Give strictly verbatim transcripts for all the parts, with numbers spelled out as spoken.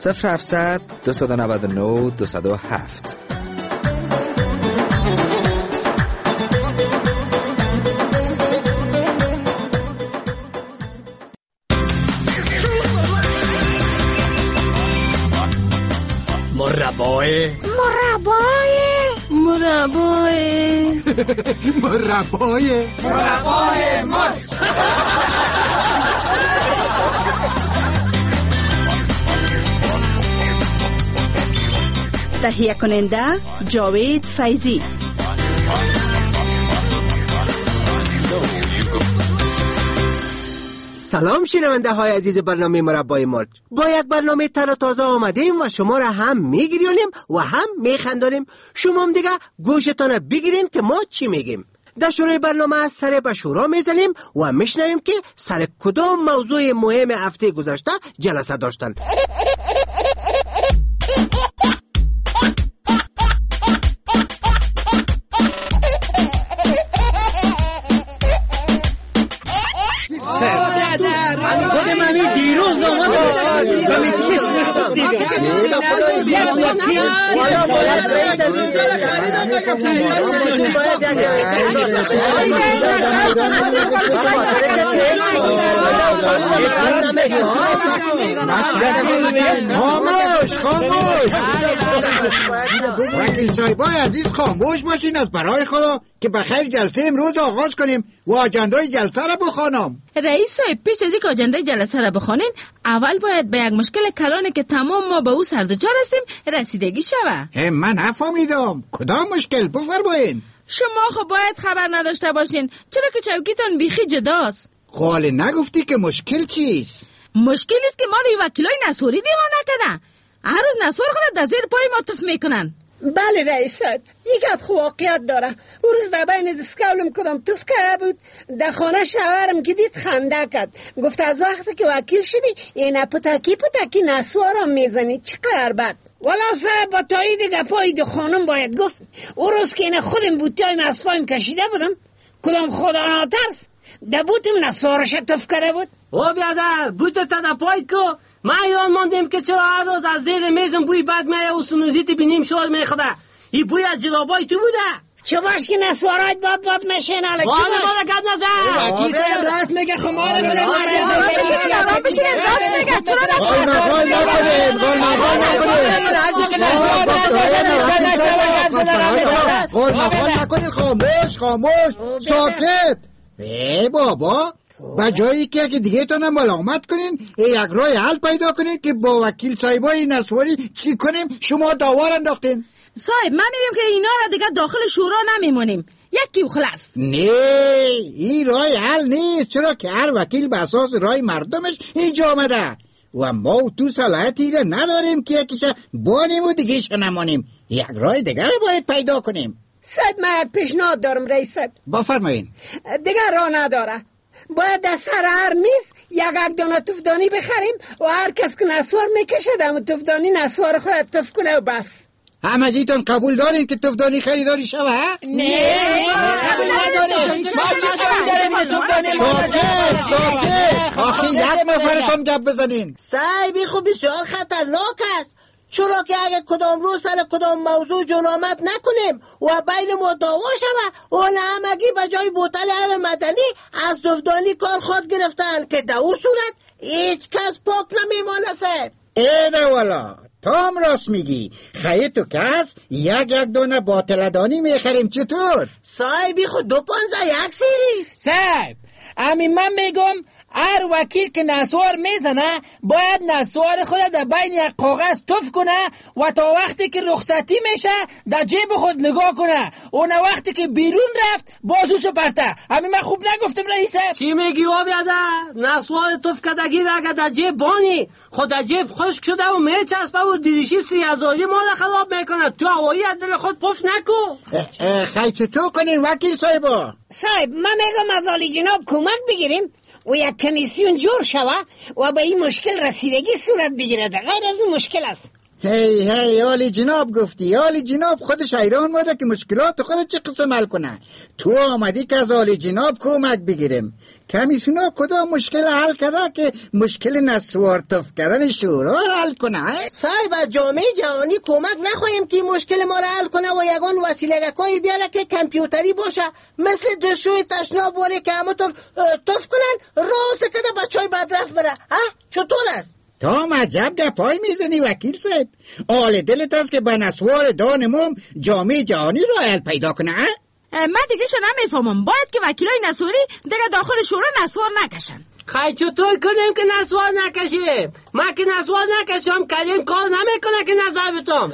صفر هفتصد دویست و نود و نه دویست و هفت. مربای مربای مربای مربای مربای مر تهیه کننده جاوید فیضی. سلام شنونده های عزیز برنامه مربای مرد. با یک برنامه تر و تازه آمدیم و شما را هم میگیریم و هم میخندانیم. شما هم دیگه گوشتان بگیرین که ما چی میگیم. در شروع برنامه از سر به شورا میزنیم و میشنویم که سر کدام موضوع مهم هفته گذشته جلسه داشتن. خودم همین دیروز آمدم و می چشم خود دیدم. خاموش خاموش وکیل صاحبای عزیز خاموش باشین از برای خدا که بخیر جلسه امروز آغاز کنیم و آجندای جلسه را بخوانم. رئیس صاحب پیش از اینکه آجندای جلسه را بخوانین اول باید به یک مشکل کلانی که تمام ما به او سردوچار هستیم رسیدگی شوه. من نفهمیدم کدام مشکل بفرمایین. شما خب باید خبر نداشته باشین چرا که چوکیتان بیخی جداست. خاله نگفتی که مشکل چیست؟ مشکل است که ما رو وکیلای نسواری دیوانه کردن. هر روز نسوار خود در زیر پای ما تف میکنن. بله رئیس صاحب یک اب واقعیت داره. او روز در بین دسکولم کدام توف کرده بود در خانه شوهرم که دید خنده کرد. گفت از وقتی که وکیل شدی این پتکی پتکی نسوارم میزنی چقدر بد. والا صاحب با تایید گپای دو خانم باید گفت او روز که این خودم بوتای نسوایم کشیده بودم کدام خدا ناترس در بوتم نسوارش تف کرده بود. او بیادر بوت تا در پایید که ما ایران ماندیم که چرا هر روز از زیر میزم بوی بد میه و سنوزیت بینیم شوال میخوده. این بوی از جلابای تو بوده. چه باش که نسوارایت باد باد میشین حالا چه باش؟ حالا ما را گد نزد. وکیل صاحب راست میگه خماره بده آرام بشینین آرام بشینین راست میگه چرا گل مقال نکنید گل مقال نکنید گل مقال نکنید خاموش خاموش ساکت. ای بابا با جایی که اگه دیگه تانم ملامت کنین یک راه حل پیدا کنین که با وکیل صاحبای نسواری چی کنیم. شما داور انداختین. صاحب من میگم که اینا را دیگه داخل شورا نمیمونیم یکی و خلاص. نه این راه حل نیست چرا که هر وکیل به اساس رای مردمش اینجا آمده و ما تو صلاحیتی را نداریم که یکیش بانیم و دیگهش نمانیم. یک راه دیگر رو باید پیدا کنیم. صاحب من پیشنهاد دارم رئیس صاحب. بفرمایین. دیگر راه نداره. باید در سر هر میز یک یک دانه تفدانی بخریم و هر کس که نسوار میکشه دم تفدانی نسوار خود تف کنه و بس. همگیتون قبول دارین که تفدانی خریداری شوه؟ نه قبول نداریم. ما چه قبول داریم که تفدانی ساکت ساکت آخی یک نفرتون گپ بزنین. صاحبی خوب بسیار خطرناک است چرا که اگه کدام روز سر کدام موضوع جنامت نکنیم و بین ما دعوا شوه و همگی به جای بوتل هر مدنی از تفدانی کار خود گرفتن که در اون صورت هیچ کس پاک نمیمانه. صاحب اینه والا تام راست میگی. خیلی تو کس یک یک دونه باطلدانی میخریم چطور؟ صاحبی خود دو پانزه یک سیریز. صاحب امی من میگم هر وکیل که نسوار میزنه باید نسوار خود در بین یک کاغذ تف کنه و تا وقتی که رخصتی میشه در جیب خود نگاه کنه. اون وقتی که بیرون رفت بازوشو پرته. همین من خوب نگفتم رئیسه؟ چی میگی و بیادر؟ نسوار تف کدگی را اگر در جیب بانی خود در جیب خشک شده و میچسبه و دیریشی سی هزاری مال خراب میکنه. تو هوایی از دل خود پف نکو. خیلی چطور کنین وکیل صاحبا؟ صاحب من میگم از عالی جناب کمک بگیریم و یک کمیسیون جور شوه و به این مشکل رسیدگی صورت بگیرد. غیر از این مشکل است. هی هی عالی جناب گفتی. عالی جناب خودش حیران بوده که مشکلات خود چه قسم حل کنه. تو آمدی که از عالی جناب کمک بگیریم. کمیسیونا کدام مشکل حل کرده که مشکل نسوار تف کردن شورا حل کنه؟ صاحب از جامعه جهانی کمک نخواهیم که مشکل ما را حل کنه و یگان وسیله‌گاهی بیاره که کامپیوتری باشه، مثل دشوی تشناب واره که همتون تف کنن راست کده بچهای بدرف بره. ها چطور است؟ تا مجب گپای میزنی وکیل صاحب. آل دلت است که به نسوار دانمون جامعه جهانی را حل پیدا کنه؟ من دیگه شو نمیفهمم. باید که وکیلای نسواری دیگه داخل شورا نسوار نکشن. خیلی چطور کنیم که نسوار نکشیم؟ من که نسوار نکشم کلیم کار نمیکنه که نظر بتم.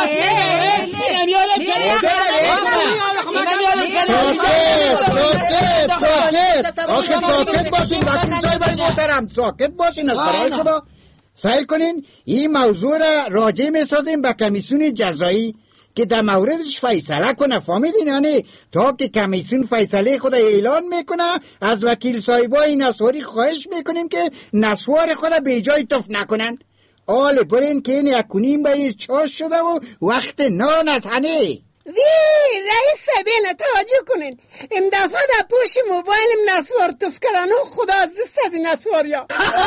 ساکت آخه ساکت باشین وکیل صاحب محترم، ساکت باشین از برای شما. سعی کنین این موضوع را راجع میسازیم به کمیسیون جزایی که در موردش فیصله کنه. فهمیدین یعنی؟ تا که کمیسیون فیصله خود اعلان میکنه از وکیل صاحبای نسواری خواهش میکنیم که نسوار خود به جای تف نکنن. آل برین که این یکونیم به چاش شده و وقت نان از هنه. وی رئیس سبیل توجه کنین، این دفعه در پوش موبایلم نسوار تف کردن و خدا از دست از این نسواریا.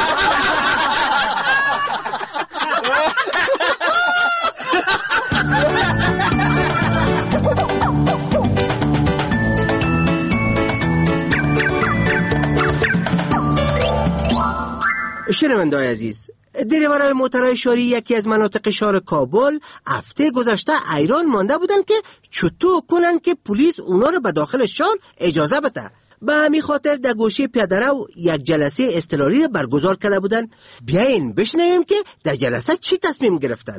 شنونده‌های عزیز، دریورای موترهای شاری یکی از مناطق شهر کابل هفته گذشته ایران مانده بودن که چطور کنن که پلیس اونا رو به داخل شهر اجازه بده. به همین خاطر در گوشه پیاده‌رو یک جلسه اضطراری برگزار کرده بودن. بیاین بشنویم که در جلسه چی تصمیم گرفتن.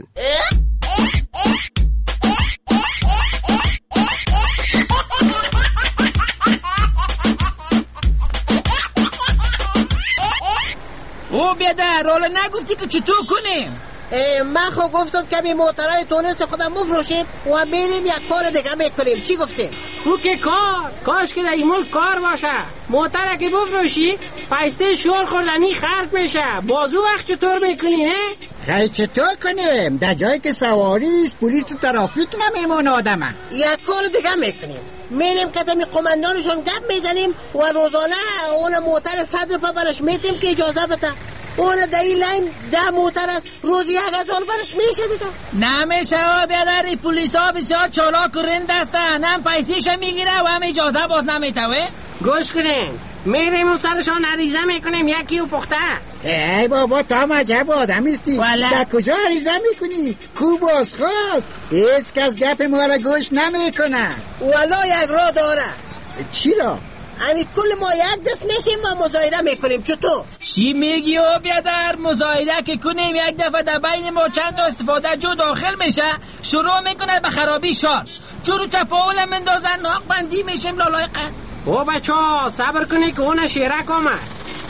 او بیادر رولا نگفتی که چطور کنیم؟ من خب گفتم که بی موترهای تونس خودم مفروشیم و میریم یک کار دیگه میکنیم. چی گفتیم؟ او که کار کاش که در این ملک کار باشه. موتره که بفروشی پیسه شور خوردنی خرج میشه. بازو وقت چطور میکنی نه؟ خیلی چطور کنیم؟ در جایی که سواری پلیس و ترافیک نمیمونه آدمه. یک کار دیگه میکنیم، میریم که تمی قماندانشون گپ میزنیم و روزانه اون موتر صد روپه برش میتیم که اجازه بده. اون در این لین ده موتر است، روزی یک هزار برش میشه دیگه. نمیشه ها بیادر، پولیس ها بسیار چالاک و رند هستن، هم پیسیش میگیره و هم اجازه باز نمیتوه. گوش کنین، میریم اون سرشان عریضه میکنیم یکی و پخته. ای بابا تا مجب آدمیستی، در کجا عریضه میکنی؟ کو باز خواست؟ هیچ کس گپ ما را گوش نمیکنه. والا یک راه داره. چی را؟ امی کل ما یک دست میشیم و مظاهره میکنیم. چطور؟ چی میگی او بیادر؟ مظاهره که کنیم یک دفعه در بین ما چند استفاده جو داخل میشه، شروع میکنه به خرابی شار، جورو چپاول مندازن، ناق بندی میشیم لالای قد. او بچه ها صبر کنی که اون شیرک آمد.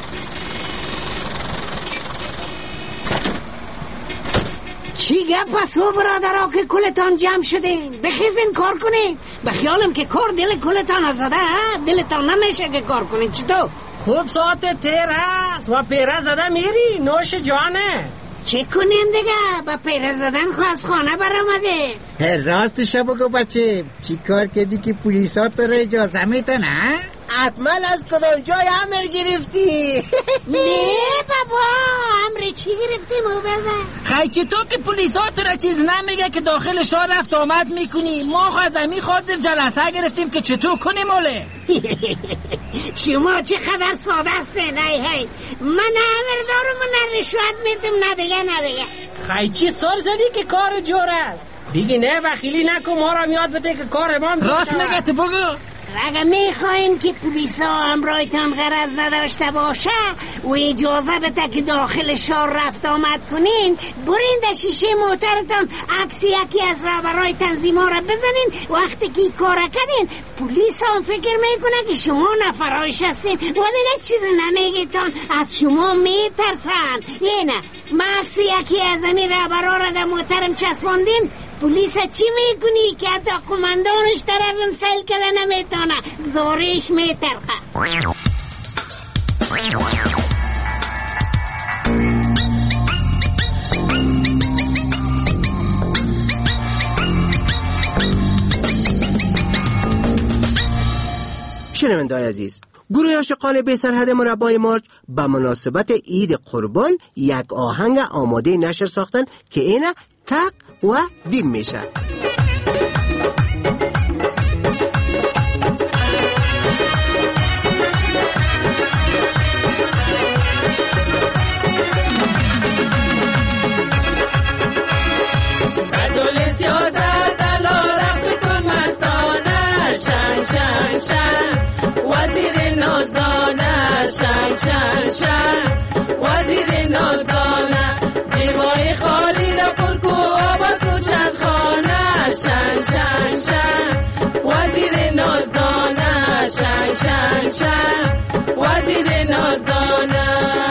چی گپ است او برادرها که کلتان جمع شدین؟ بخیزین کار کنین. بخیالم که کار دل کلتان ازده ها؟ دلتان نمیشه که کار کنین. چطور؟ خوب ساعت تیر هست و پیره زده میری نوش جانه. چه کنیم دیگه؟ با پیره زدن خواست از خانه برامده. راستش بگو بچه، چی کار کردی که پولیس ها تو را اجازه میتن ها؟ حتما از کدام جای امر گرفتی؟ نه بابا، امر چی گرفتیم او بزن؟ خیلی چطور که پولیس ها تو را چیز نمیگه که داخل شهر رفت آمد میکنی؟ ما خواهد از امی خاطر جلسه گرفتیم که چطور کنیم اوله. شما چقدر ساده هستین. ای هی من امر دارم و نه رشوت میتم نه دیگه نه دیگه. خیلی چی سر زدی که کار جور است؟ بگی نه وکیلی نکن ما را میاد بده که کار ما راست میگه تو بگو. اگه میخواین که پلیس ها همراهتان غرض نداشته باشه و اجازه بده که داخل شهر رفت آمد کنین، برین در شیشه موترتان عکس یکی از رهبرای تنظیم ها را بزنین. وقتی که کار کردین پلیس هم فکر میکنه که شما نفرایش هستین و دیگه چیز نمیگیتان، از شما میترسن. یه نه ما عکس یکی از امی رهبرها را در موترم چسباندیم، پلیس چی میکنی که حتی قماندانش طرفم سیل کرده نمیتونه، زارش میترخه. شنونده‌های عزیز، گروه عاشقان بی سرحد مربای مارچ به مناسبت عید قربان یک آهنگ آماده نشر ساختن که اینه تق و دیم میشه. وزیر نازدانه شنگ شنگ شنگ وزیر نازدانه جیبای خالی را پر کو آباد کو چند خانه شنگ شنگ شنگ وزیر نازدانه شنگ شنگ شنگ وزیر نازدانه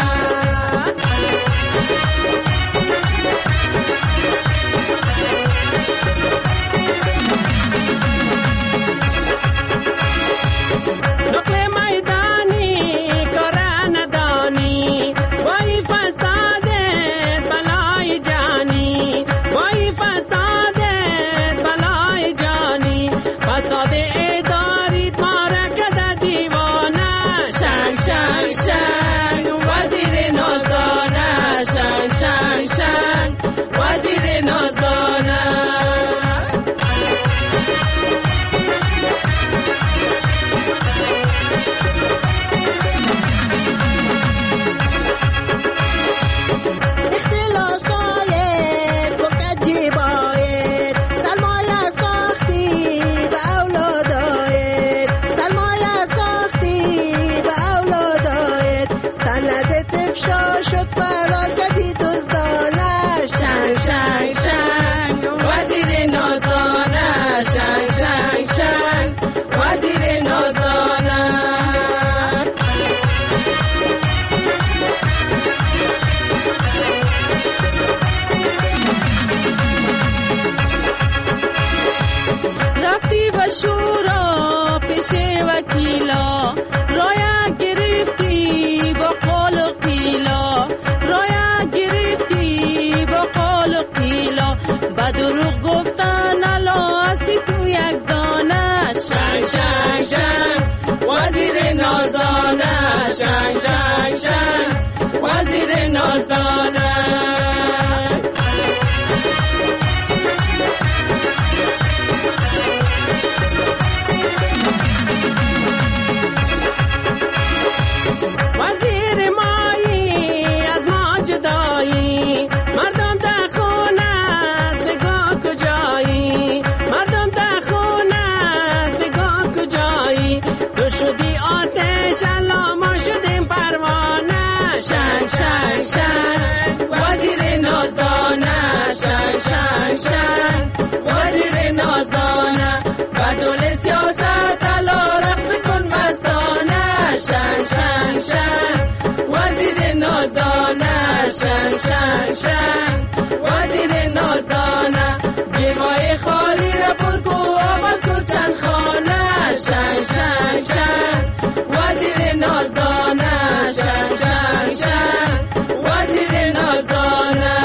شورا پیش وکیلا رایا گرفتی با قول و قیلا رایا گرفتی با قول و قیلا با دروغ گفتن الا هستی تو یک دانه شنگ شنگ شنگ وزیر نازدانه شنگ شنگ شنگ وزیر نازدانه شنگ شنگ شنگ وزیر نازدانه شنگ شنگ شنگ وزیر نازدانه بدون سیاست الا رقص بکن مستانه شنگ شنگ شنگ وزیر نازدانه شنگ شنگ شنگ وزیر نازدانه جیبای خالی را پر کو آباد کو چند خانه شنگ شنگ شنگ وزیر نازدانه شنگ شنگ شنگ وزیر نازدانه.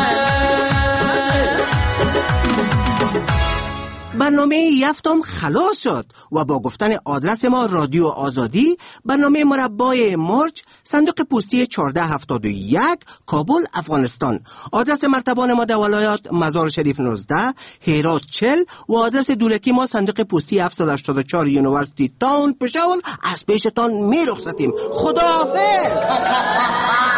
برنامه یفتم خلاص شد و با گفتن آدرس ما رادیو آزادی، برنامه مربای مارچ، صندوق پستی چهارده هفتاد و یک، کابل، افغانستان. آدرس مرتبان ما در ولایات مزار شریف نوزده، هرات چهل و آدرس دولتی ما صندوق پستی هفتصد و هشتاد و چهار یونیورسیتی تاون پشاور. از پیشتان می رخصتیم. خداحافظ.